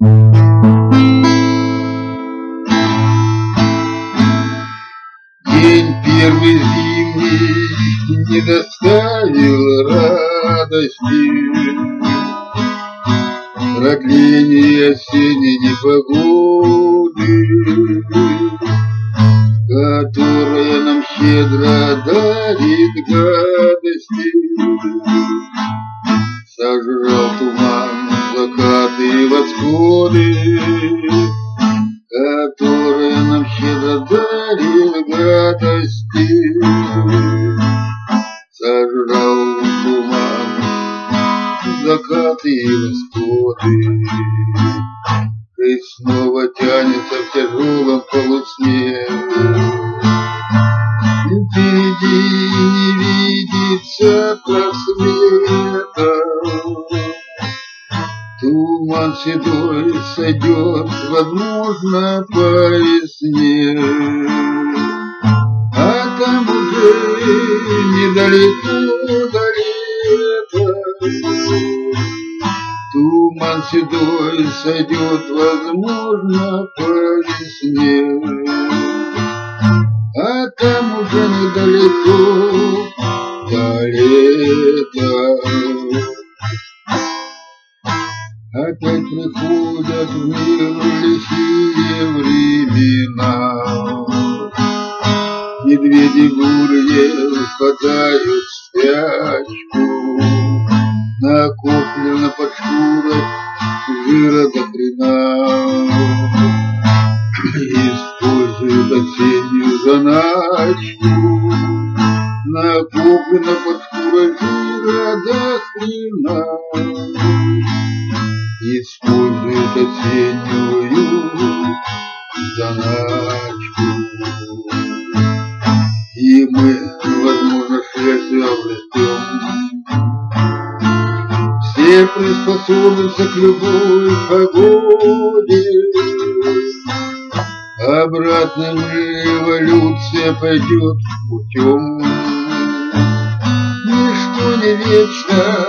День первый зимний не доставил радости, продление осенней непогоды, которая нам щедро дарит гадости. Сожрал туман, закаты и восходы, которая нам щедро дарит гадости. Сожрал туман, закаты и восходы. Жизнь снова тянется в тяжелом полусне. Впереди не видится просвета. Туман седой сойдет, возможно, по весне. А там уже недалеко до лета. Туман седой сойдет, возможно, по весне. А там уже недалеко до лета. Опять приходят в мир лихие времена. Медведи бурые впадают в спячку. Накоплено под шкурой жира до хрена. Используют осеннюю заначку. Накоплено под шкурой жира до хрена. Используют осеннюю заначку. И мы, возможно, шерстью обрастем. Все приспособимся к любой погоде. Обратная эволюция пойдет путем. Ничто не вечно,